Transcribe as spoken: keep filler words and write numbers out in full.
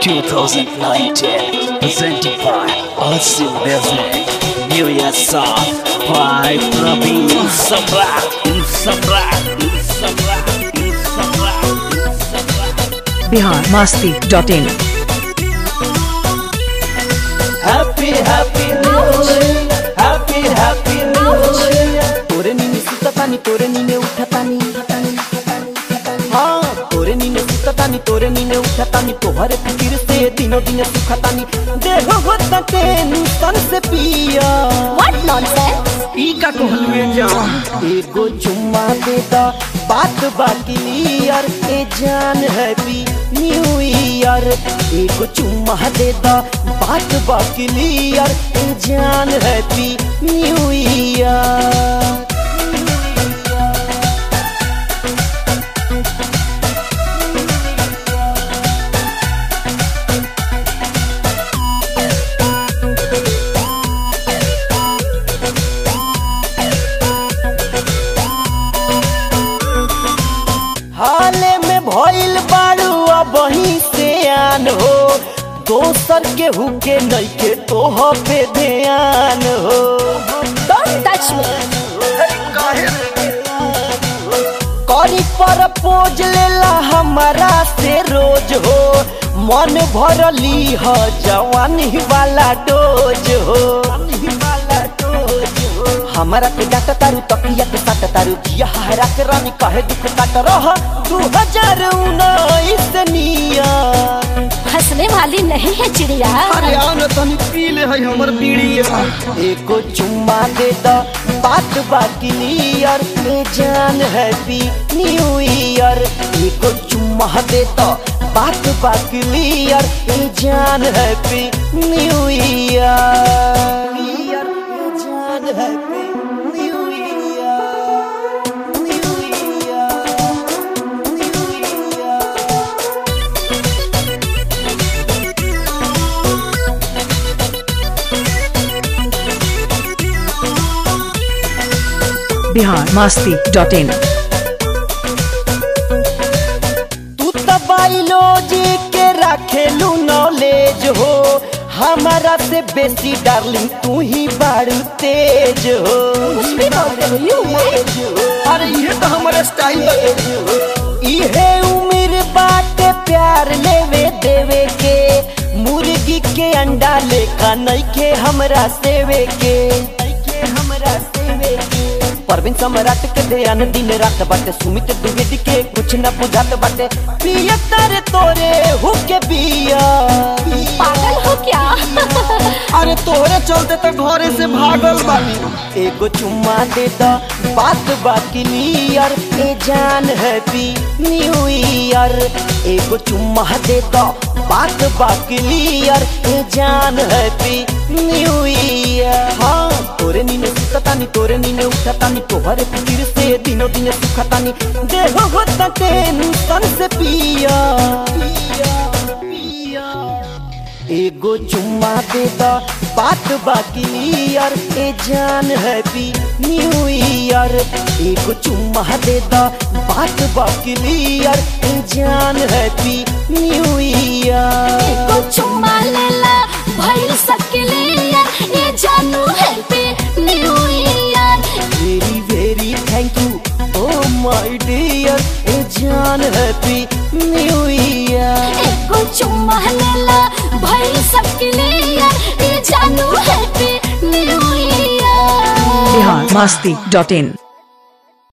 twenty nineteen, presented by Awesome Music. New Year song by Praveen Sabra. Sabra. Sabra. Sabra. Bihar Masti dot in. Happy Happy New Year, Happy Happy New Year. तोरे नीने सुता तानी, तोरे नीने उठा तानी, हाँ तोरे नीने सुता तानी, तोरे नीने उठा तानी, तोहरे फिकिर से दिनों दिन सुखा तानी, देहो होता टेंशन से पिया। What nonsense? ई का कहलुए जान, एगो चुम्मा दे दा, बात बाकी यार, ए जान हैप्पी न्यू ईयर। एगो चुम्मा दे दा, बात बाकी यार, ए जान हैप्पी न्यू ईयर। हाले में भइल बाड़ू वहीं से आन हो, दोसर के हुके नइखे तोह पे ध्यान हो। Don't touch me. करी प्रपोज लेला हमारा से रोज हो, मन भरली ह जवानी वाला डोज हो। हमारा के डाट तारू, तकिया के साट तारू, जिया हरा के रानी कहे दुख काट रह दू हजार उन्नीस निया। हंसने वाली नहीं है चिड़िया। अरे आओ न तनी पी ले है हमर बीड़िया। एको चुम्मा दे दा, बात बाकी क्लियर, ए जान हैप्पी न्यू ईयर। एको चुम्मा दे दा, बात बाकी क्लियर, ए जान हैप्पी न्यू ईयर। ए जान happy new year, new year, new year. Bihar Masti dot in. तू तो बायोलॉजी के रखेलू नॉलेज हो, हमारा से बेसी डार्लिंग तू ही बारू तेज हो। अरे ये तो हमारा स्टाइल है। इहे उम्र बाटे प्यार लेवे देवे के, मुर्गी के अंडा लेखा नइखे हमरा सेवे के, नइखे हमरा सेवे के। परवीन सम्राट के ध्यान दिन रात बाटे, सुमित द्विवेदी के कुछ न बुझात बाटे, पिया तारे तोरे हुके बिया। पागल हो क्या? अरे तोरे चलते तो घरे से भागल बानी। एगो चुम्मा दे दा, बात बाकी क्लियर, ए जान हैप्पी न्यू ईयर। एगो चुम्मा दे दा, बात बाकी क्लियर, ए जान हैप्पी न्यू ईयर। हाँ तोरे नीने सुता तानी, तोरे नीने उठा तानी, तोहरे फिकिर से दिनों दिन सुखा तानी, देहो होता टेंशन से पिया। एगो चुम्मा दे दा, बात बाकी क्लियर, ए जान हैप्पी न्यू ईयर। एगो चुम्मा दे दा, बात बाकी क्लियर, ए जान हैप्पी न्यू ईयर। एको चुम्मा लेला भइल सकलिया, ये जानू happy new year. Very very thank you oh my dear, ए जान हैप्पी न्यू ईयर। एको चुम्मा लेला भइल सकलिया, ये जानू happy new year. Bihar Masti dot इन।